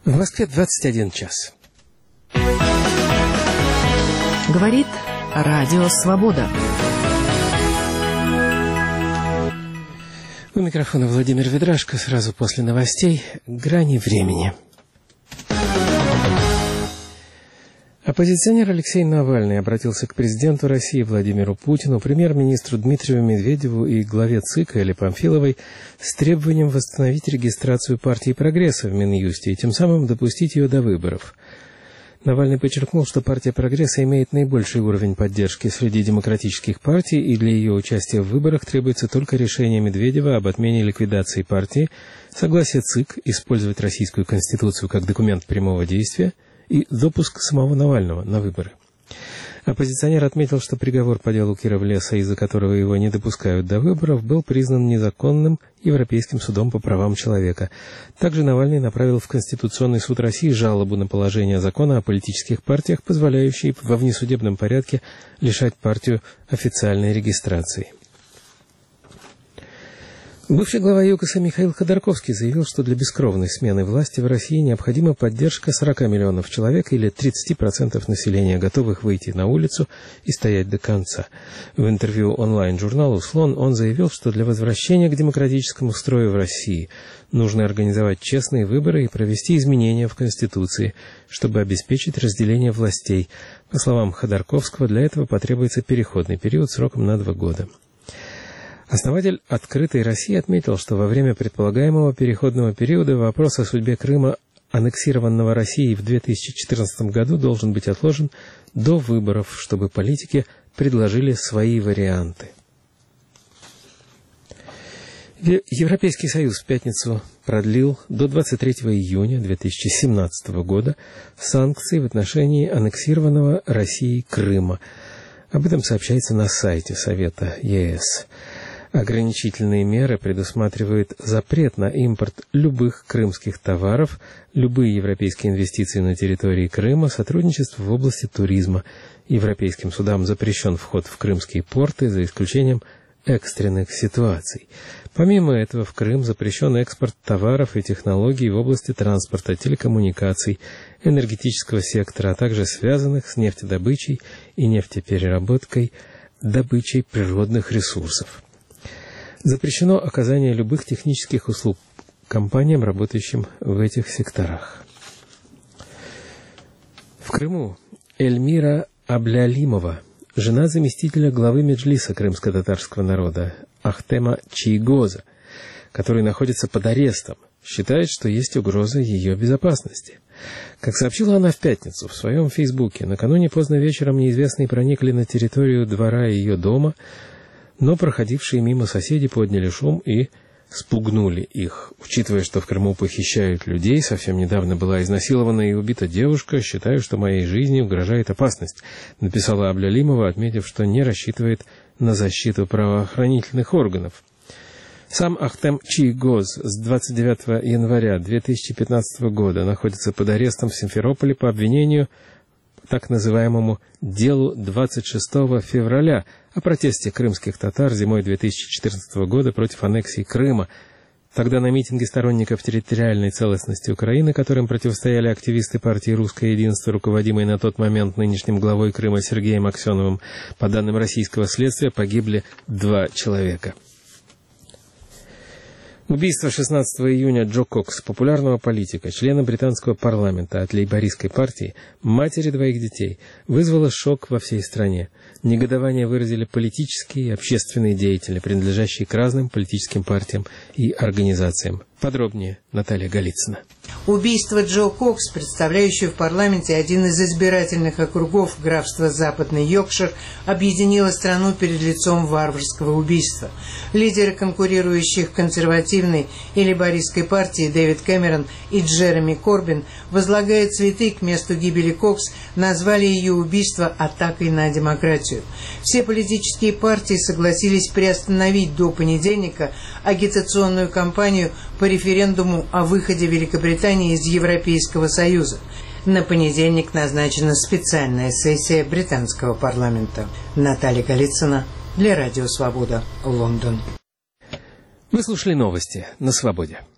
В Москве 21 час. Говорит Радио Свобода. У микрофона Владимир Ведрашко. Сразу после новостей «Грани времени». Оппозиционер Алексей Навальный обратился к президенту России Владимиру Путину, премьер-министру Дмитрию Медведеву и главе ЦИК Элле Памфиловой с требованием восстановить регистрацию партии «Прогресса» в Минюсте и тем самым допустить ее до выборов. Навальный подчеркнул, что партия «Прогресса» имеет наибольший уровень поддержки среди демократических партий, и для ее участия в выборах требуется только решение Медведева об отмене ликвидации партии, согласие ЦИК использовать Российскую Конституцию как документ прямого действия и допуск самого Навального на выборы. Оппозиционер отметил, что приговор по делу Кировлеса, из-за которого его не допускают до выборов, был признан незаконным Европейским судом по правам человека. Также Навальный направил в Конституционный суд России жалобу на положение закона о политических партиях, позволяющий во внесудебном порядке лишать партию официальной регистрации. Бывший глава ЮКОСа Михаил Ходорковский заявил, что для бескровной смены власти в России необходима поддержка 40 миллионов человек или 30% населения, готовых выйти на улицу и стоять до конца. В интервью онлайн-журналу «Слон» он заявил, что для возвращения к демократическому строю в России нужно организовать честные выборы и провести изменения в Конституции, чтобы обеспечить разделение властей. По словам Ходорковского, для этого потребуется переходный период сроком на 2 года. Основатель «Открытой России» отметил, что во время предполагаемого переходного периода вопрос о судьбе Крыма, аннексированного Россией в 2014 году, должен быть отложен до выборов, чтобы политики предложили свои варианты. Европейский Союз в пятницу продлил до 23 июня 2017 года санкции в отношении аннексированного Россией Крыма. Об этом сообщается на сайте Совета ЕС. Ограничительные меры предусматривают запрет на импорт любых крымских товаров, любые европейские инвестиции на территории Крыма, сотрудничество в области туризма. Европейским судам запрещен вход в крымские порты, за исключением экстренных ситуаций. Помимо этого, в Крым запрещен экспорт товаров и технологий в области транспорта, телекоммуникаций, энергетического сектора, а также связанных с нефтедобычей и нефтепереработкой, добычей природных ресурсов. Запрещено оказание любых технических услуг компаниям, работающим в этих секторах. В Крыму Эльмира Аблялимова, жена заместителя главы Меджлиса крымско-татарского народа Ахтема Чийгоза, который находится под арестом, считает, что есть угроза ее безопасности. Как сообщила она в пятницу в своем фейсбуке, накануне поздно вечером неизвестные проникли на территорию двора ее дома, но проходившие мимо соседи подняли шум и спугнули их. Учитывая, что в Крыму похищают людей, совсем недавно была изнасилована и убита девушка, считаю, что моей жизни угрожает опасность, написала Аблялимова, отметив, что не рассчитывает на защиту правоохранительных органов. Сам Ахтем Чийгоз с 29 января 2015 года находится под арестом в Симферополе по обвинению так называемому делу 26 февраля о протесте крымских татар зимой 2014 года против аннексии Крыма. Тогда на митинге сторонников территориальной целостности Украины, которым противостояли активисты партии «Русское единство», руководимой на тот момент нынешним главой Крыма Сергеем Аксеновым, по данным российского следствия, погибли 2 человека. Убийство 16 июня Джо Кокс, популярного политика, члена британского парламента от лейбористской партии, матери 2 детей, вызвало шок во всей стране. Негодование выразили политические и общественные деятели, принадлежащие к разным политическим партиям и организациям. Подробнее Наталья Голицына. Убийство Джо Кокс, представляющего в парламенте один из избирательных округов графства Западный Йоркшир, объединило страну перед лицом варварского убийства. Лидеры конкурирующих консервативной и лейбористской партии Дэвид Кэмерон и Джереми Корбин, возлагая цветы к месту гибели Кокс, назвали ее убийство атакой на демократию. Все политические партии согласились приостановить до понедельника агитационную кампанию по референдуму о выходе Великобритании из Европейского Союза. На понедельник назначена специальная сессия британского парламента. Наталья Голицына для Радио Свобода, Лондон. Вы слушали новости на Свободе.